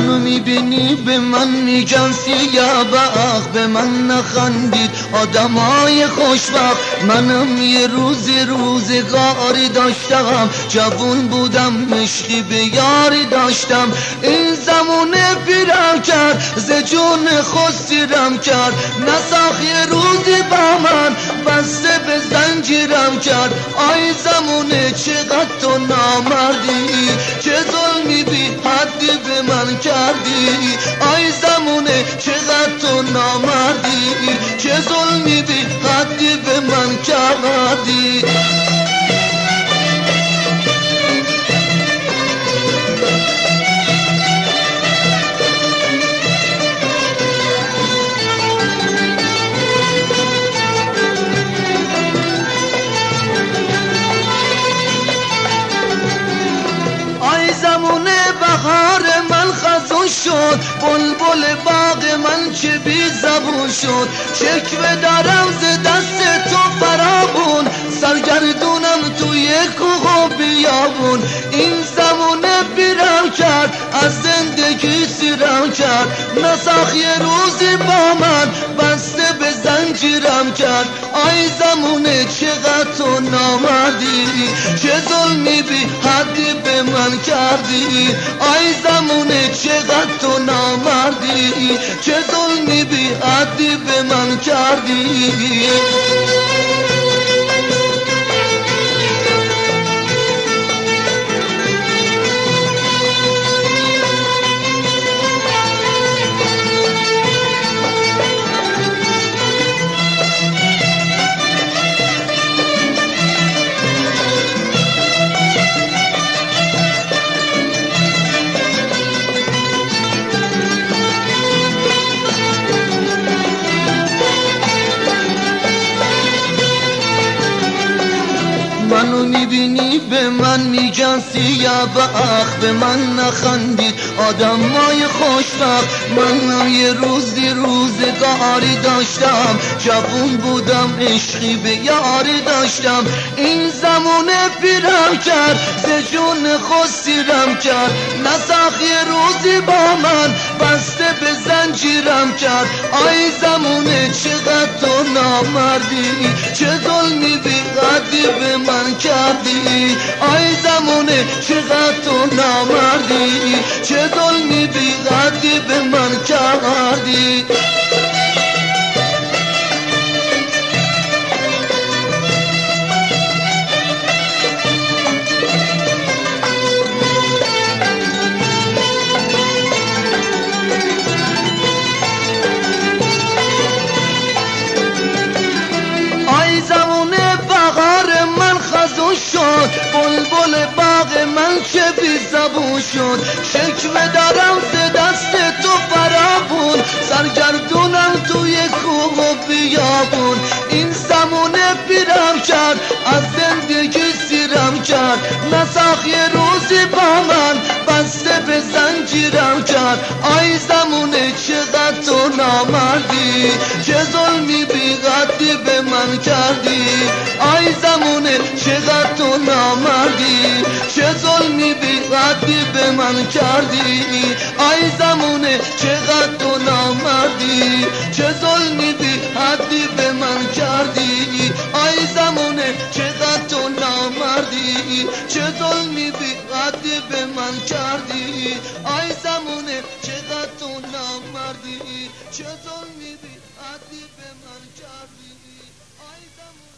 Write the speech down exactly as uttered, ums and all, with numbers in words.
منو میبینی به من میگن سیاه بخت، به من نخندید آدمای خوشبخت. منم یه روزی روزگاری داشتم، جوون بودم عشقی به یاری داشتم. این زمونه پیرم کرد ز جون خود سیرم کرد، نساخ یه روزی با من بسته به زنجیرم کرد. آی زمونه چقدر تو نامردی، چه ظلمی بی حدی به من کردی. آی زمونه چقدر تو نامردی، چه ظلمی بی حدی به من کردی. بهار من خزون شد، بلبل باغ من چه بی زبون شد. شکوه دارم ز دست تو فرابون، سرگردونم توی کوه و بیابون. این زمونه بیرم کرد از زندگی سیرم کرد، نساخ یه روزی با من بسته به زنجیرم کرد. آی زمونه چقدر تو نامردی، چه ظلمی بی حدی به من کردی. آی زمونه چقدر تو نامردی، چه ظلمی بی حدی به من کردی. منو میبینی به من میگن سیاه بخت، به من نخندید آدمای خوشبخت. من یه روزی روزگاری داشتم، جوون بودم عشقی به یاری داشتم. این زمونه پیرم کرد ز جون خود سیرم کرد، نساخ یه روزی با من بسته به زنجیرم کرد. آی زمونه چقدر تو نامردی، چه ظلمی بی حدی به من کردی. آی زمونه چقدر تو نامردی، چه ظلمی بی حدی به من کردی. بلبل باغ من چه بی زبون شد، شکوه دارم ز دست تو فرابون، سرگردونم توی کوه و بیابون. این زمونه پیرم کرد از زندگی سیرم کرد، نساخ یه روزی با من بسته به زنجیرم کرد. آی زمونه چقدر تو نامردی، چه ظلمی بی حدی به من کردی. آی زمونه چقدر تو نامردی، چه ظلمی بی حدی به من کردی. آی زمونه چقدر تو نامردی، چه ظلمی بی حدی به من کردی. آی زمونه چقدر تو نامردی، چه ظلمی بی حدی به من کردی. آی زمونه چقدر تو نامردی، چه ظلمی بی حدی به من کردی. آی زمونه